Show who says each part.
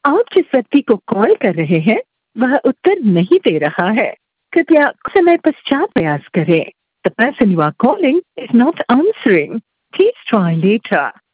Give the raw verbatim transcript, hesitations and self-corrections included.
Speaker 1: आप जिस व्यक्ति को कॉल कर रहे हैं वह उत्तर नहीं दे रहा है। कृपया कुछ समय पश्चात प्रयास करें। The person you are calling is not answering. Please try later.